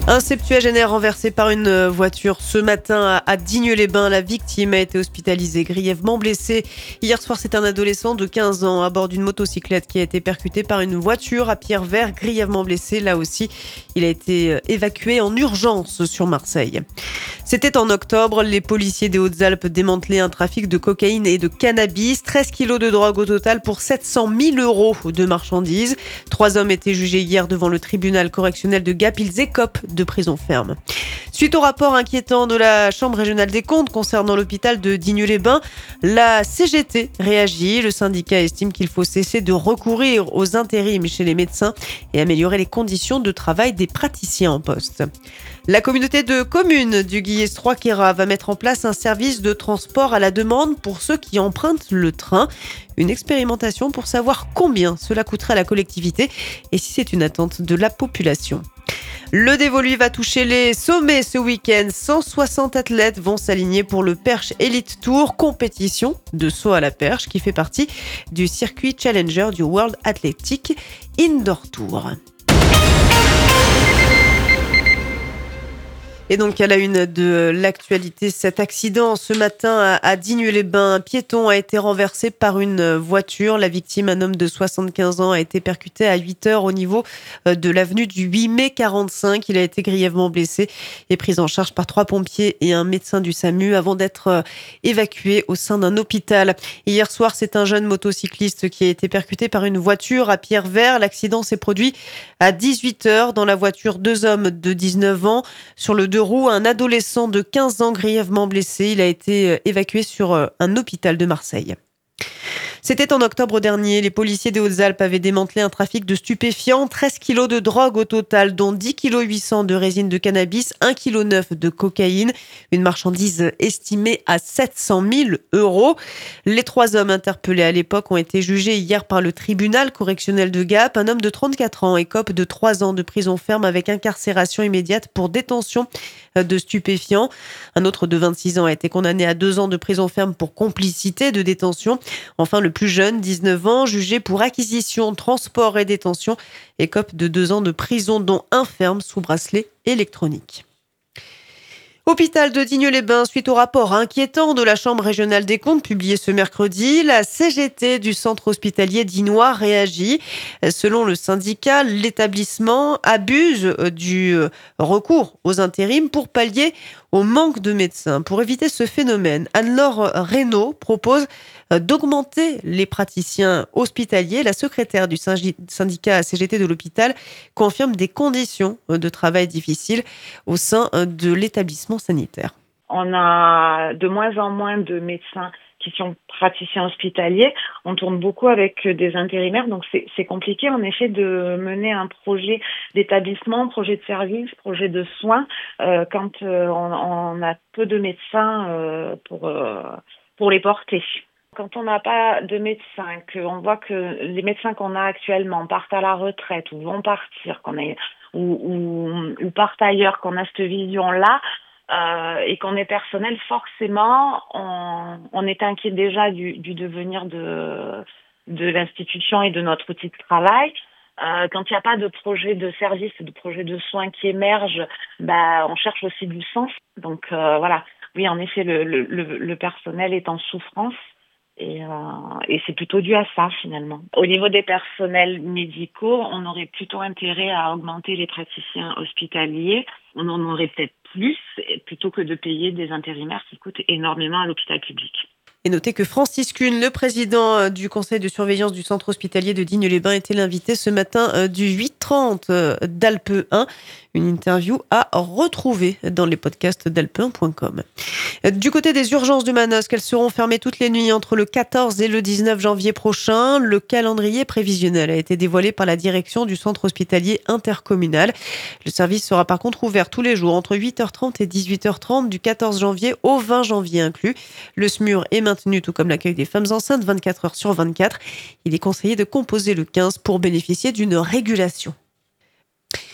Un septuagénaire renversé par une voiture ce matin à Digne-les-Bains. La victime a été hospitalisée, grièvement blessée. Hier soir, c'est un adolescent de 15 ans à bord d'une motocyclette qui a été percuté par une voiture à Pierrevert, grièvement blessé. Là aussi, il a été évacué en urgence sur Marseille. C'était en octobre. Les policiers des Hautes-Alpes démantelaient un trafic de cocaïne et de cannabis. 13 kilos de drogue au total pour 700 000 euros de marchandises. 3 hommes étaient jugés hier devant le tribunal correctionnel de Gap. Ils écopent de prison ferme. Suite au rapport inquiétant de la Chambre régionale des comptes concernant l'hôpital de Digne-les-Bains, la CGT réagit. Le syndicat estime qu'il faut cesser de recourir aux intérims chez les médecins et améliorer les conditions de travail des praticiens en poste. La communauté de communes du Guillestroy-Queyras va mettre en place un service de transport à la demande pour ceux qui empruntent le train. Une expérimentation pour savoir combien cela coûterait à la collectivité et si c'est une attente de la population. Le dévolu va toucher les sommets ce week-end. 160 athlètes vont s'aligner pour le Perche Elite Tour, compétition de saut à la perche qui fait partie du circuit Challenger du World Athletic Indoor Tour. Et donc, à la une de l'actualité, cet accident ce matin à Digne-les-Bains. Un piéton a été renversé par une voiture. La victime, un homme de 75 ans, a été percuté à 8 heures au niveau de l'avenue du 8 mai 45. Il a été grièvement blessé et pris en charge par 3 pompiers et un médecin du SAMU avant d'être évacué au sein d'un hôpital. Hier soir, c'est un jeune motocycliste qui a été percuté par une voiture à Pierrevert. L'accident s'est produit à 18 heures. Dans la voiture, 2 hommes de 19 ans. Sur le deux roues, un adolescent de 15 ans grièvement blessé. Il a été évacué sur un hôpital de Marseille. C'était en octobre dernier. Les policiers des Hautes-Alpes avaient démantelé un trafic de stupéfiants. 13 kilos de drogue au total, dont 10 kg 800 de résine de cannabis, 1 kg 9 de cocaïne. Une marchandise estimée à 700 000 euros. Les 3 hommes interpellés à l'époque ont été jugés hier par le tribunal correctionnel de Gap. Un homme de 34 ans écope de 3 ans de prison ferme avec incarcération immédiate pour détention de stupéfiants. Un autre de 26 ans a été condamné à 2 ans de prison ferme pour complicité de détention. Enfin, le plus jeune, 19 ans, jugé pour acquisition, transport et détention, écope de 2 ans de prison, dont 1 ferme sous bracelet électronique. Hôpital de Digne-les-Bains, suite au rapport inquiétant de la Chambre régionale des comptes publié ce mercredi, la CGT du centre hospitalier dinois réagit. Selon le syndicat, l'établissement abuse du recours aux intérims pour pallier au manque de médecins. Pour éviter ce phénomène, Anne-Laure Reynaud propose d'augmenter les praticiens hospitaliers. La secrétaire du syndicat CGT de l'hôpital confirme des conditions de travail difficiles au sein de l'établissement sanitaire. On a de moins en moins de médecins qui sont praticiens hospitaliers. On tourne beaucoup avec des intérimaires, donc c'est compliqué en effet de mener un projet d'établissement, projet de service, projet de soins quand on a peu de médecins pour les porter. Quand on n'a pas de médecins, qu'on voit que les médecins qu'on a actuellement partent à la retraite ou vont partir, ou partent ailleurs, qu'on a cette vision-là, et qu'on est personnel, forcément, on est inquiet déjà du devenir de l'institution et de notre outil de travail. Quand il n'y a pas de projet de service, de projet de soins qui émerge, on cherche aussi du sens. Donc voilà, oui, en effet, le personnel est en souffrance. Et c'est plutôt dû à ça, finalement. Au niveau des personnels médicaux, on aurait plutôt intérêt à augmenter les praticiens hospitaliers. On en aurait peut-être plus, plutôt que de payer des intérimaires qui coûtent énormément à l'hôpital public. Et notez que Francis Kuhn, le président du conseil de surveillance du centre hospitalier de Digne-les-Bains, était l'invité ce matin du 8h30 d'Alpe 1. Une interview à retrouver dans les podcasts d'alpe1.com. Du côté des urgences de Manosque, elles seront fermées toutes les nuits entre le 14 et le 19 janvier prochain. Le calendrier prévisionnel a été dévoilé par la direction du centre hospitalier intercommunal. Le service sera par contre ouvert tous les jours entre 8h30 et 18h30 du 14 janvier au 20 janvier inclus. Le SMUR est maintenu, tout comme l'accueil des femmes enceintes 24 heures sur 24. Il est conseillé de composer le 15 pour bénéficier d'une régulation.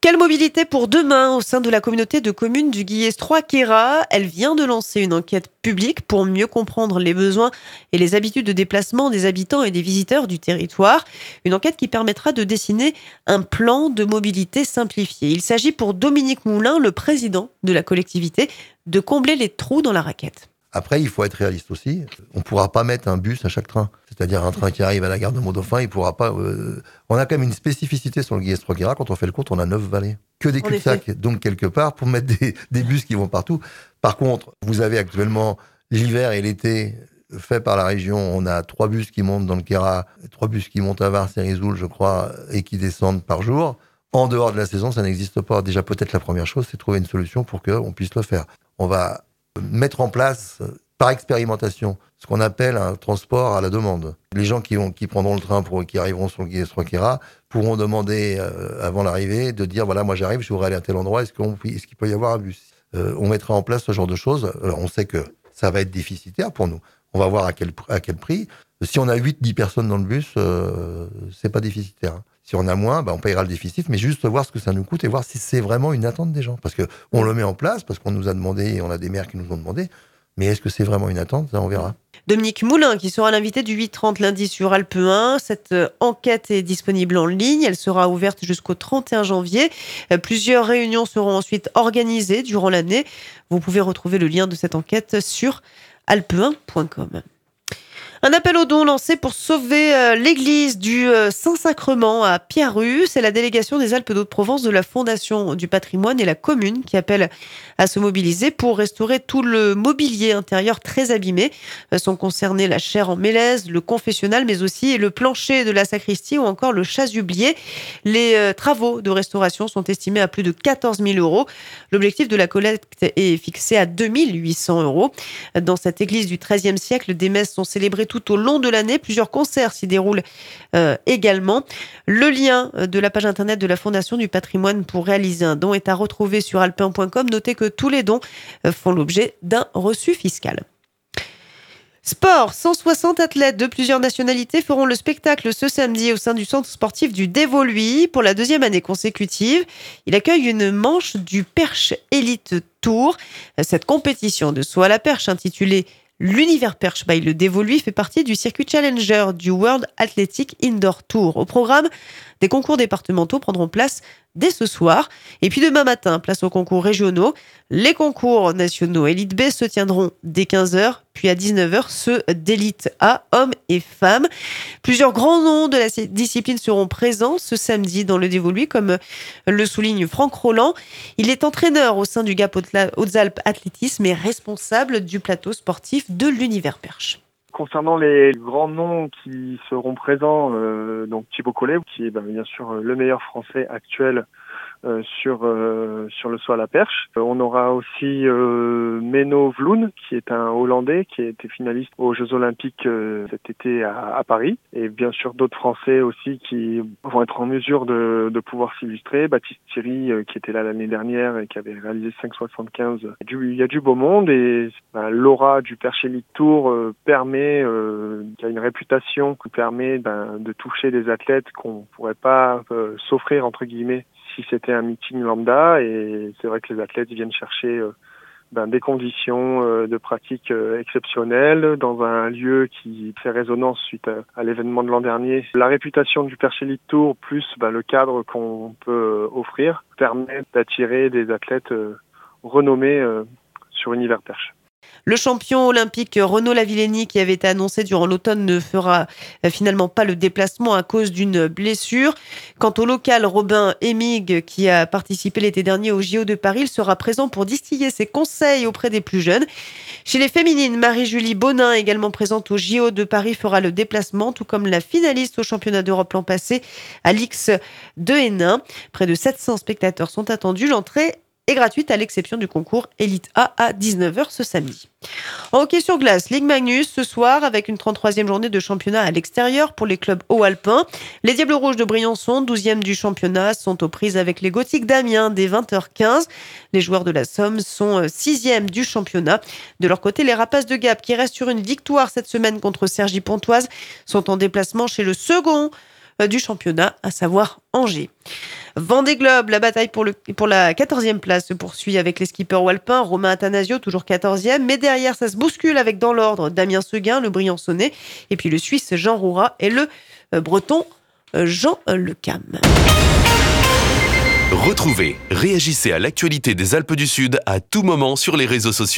Quelle mobilité pour demain au sein de la communauté de communes du Guillestroy-Queyras? Elle vient de lancer une enquête publique pour mieux comprendre les besoins et les habitudes de déplacement des habitants et des visiteurs du territoire. Une enquête qui permettra de dessiner un plan de mobilité simplifié. Il s'agit pour Dominique Moulin, le président de la collectivité, de combler les trous dans la raquette. Après, il faut être réaliste aussi. On ne pourra pas mettre un bus à chaque train. C'est-à-dire un train qui arrive à la gare de Mont-Dauphin, il ne pourra pas... On a quand même une spécificité sur le Guillestroy-Queyras. Quand on fait le compte, on a 9 vallées. Que des cul-de-sac. Donc, quelque part, pour mettre des bus qui vont partout. Par contre, vous avez actuellement l'hiver et l'été fait par la région. On a 3 bus qui montent dans le Queyras, 3 bus qui montent à Vars et Risoul, je crois, et qui descendent par jour. En dehors de la saison, ça n'existe pas. Déjà, peut-être la première chose, c'est de trouver une solution pour qu'on puisse le faire. On va mettre en place, par expérimentation, ce qu'on appelle un transport à la demande. Les gens qui prendront le train, qui arriveront sur le Guillestroy-Queyras, pourront demander, avant l'arrivée, de dire, voilà, moi j'arrive, je voudrais aller à tel endroit, est-ce qu'il peut y avoir un bus ? On mettra en place ce genre de choses. Alors, on sait que ça va être déficitaire pour nous. On va voir à quel prix. Si on a 8-10 personnes dans le bus, c'est pas déficitaire. Si on a moins, on payera le déficit, mais juste voir ce que ça nous coûte et voir si c'est vraiment une attente des gens. Parce que on le met en place, parce qu'on nous a demandé, et on a des maires qui nous ont demandé, mais est-ce que c'est vraiment une attente ? Ça, on verra. Dominique Moulin, qui sera l'invité du 8h30 lundi sur Alpe 1. Cette enquête est disponible en ligne. Elle sera ouverte jusqu'au 31 janvier. Plusieurs réunions seront ensuite organisées durant l'année. Vous pouvez retrouver le lien de cette enquête sur alpe1.com. Un appel aux dons lancé pour sauver l'église du Saint-Sacrement à Pierru. C'est la délégation des Alpes-de-Haute-Provence de la Fondation du patrimoine et la commune qui appelle à se mobiliser pour restaurer tout le mobilier intérieur très abîmé. Sont concernés la chaire en mélèze, le confessionnal, mais aussi le plancher de la sacristie ou encore le chasublier. Les travaux de restauration sont estimés à plus de 14 000 euros. L'objectif de la collecte est fixé à 2 800 euros. Dans cette église du XIIIe siècle, des messes sont célébrées tout au long de l'année. Plusieurs concerts s'y déroulent également. Le lien de la page internet de la Fondation du patrimoine pour réaliser un don est à retrouver sur alpe1.com. Notez que tous les dons font l'objet d'un reçu fiscal. Sport, 160 athlètes de plusieurs nationalités feront le spectacle ce samedi au sein du centre sportif du Dévoluy pour la 2e année consécutive. Il accueille une manche du Perche Elite Tour. Cette compétition de saut à la perche intitulée l'Univers Perche by le Dévoluy fait partie du circuit Challenger du World Athletic Indoor Tour. Au programme, des concours départementaux prendront place dès ce soir. Et puis demain matin, place aux concours régionaux. Les concours nationaux Élite B se tiendront dès 15h, puis à 19h, ceux d'Élite A, hommes et femmes. Plusieurs grands noms de la discipline seront présents ce samedi dans le Dévoluy, comme le souligne Franck Roland. Il est entraîneur au sein du Gap Hautes-Alpes Athlétisme et responsable du plateau sportif de l'Univers Perche. Concernant les grands noms qui seront présents, donc Thibaut Collet, qui est bien sûr le meilleur français actuel sur le saut à la perche. On aura aussi Menno Vloen, qui est un Hollandais, qui a été finaliste aux Jeux Olympiques cet été à Paris. Et bien sûr d'autres Français aussi qui vont être en mesure de pouvoir s'illustrer. Baptiste Thierry, qui était là l'année dernière et qui avait réalisé 5,75. Il y a du beau monde et l'aura du Perche Elite Tour permet, qui a une réputation qui permet de toucher des athlètes qu'on pourrait pas s'offrir entre guillemets si c'était un meeting lambda, et c'est vrai que les athlètes viennent chercher des conditions de pratique exceptionnelles dans un lieu qui fait résonance suite à l'événement de l'an dernier. La réputation du Perche Elite Tour plus le cadre qu'on peut offrir permet d'attirer des athlètes renommés sur Univers Perche. Le champion olympique Renaud Lavillenie, qui avait été annoncé durant l'automne, ne fera finalement pas le déplacement à cause d'une blessure. Quant au local Robin Emig, qui a participé l'été dernier au JO de Paris, il sera présent pour distiller ses conseils auprès des plus jeunes. Chez les féminines, Marie-Julie Bonin, également présente au JO de Paris, fera le déplacement, tout comme la finaliste au championnat d'Europe l'an passé, Alix de Hénin. Près de 700 spectateurs sont attendus. L'entrée est gratuite à l'exception du concours Élite A à 19h ce samedi. En hockey sur glace, Ligue Magnus ce soir avec une 33e journée de championnat à l'extérieur pour les clubs haut-alpins. Les Diables Rouges de Briançon, 12e du championnat, sont aux prises avec les Gothiques d'Amiens dès 20h15. Les joueurs de la Somme sont 6e du championnat. De leur côté, les Rapaces de Gap, qui restent sur une victoire cette semaine contre Cergy-Pontoise, sont en déplacement chez le second du championnat, à savoir Angers. Vendée Globe, la bataille pour la 14e place se poursuit avec les skippers alpins. Romain Athanasio, toujours 14e. Mais derrière, ça se bouscule avec dans l'ordre Damien Seguin, le Briançonnais. Et puis le Suisse Jean Roura et le Breton Jean Lecam. Retrouvez, réagissez à l'actualité des Alpes du Sud à tout moment sur les réseaux sociaux.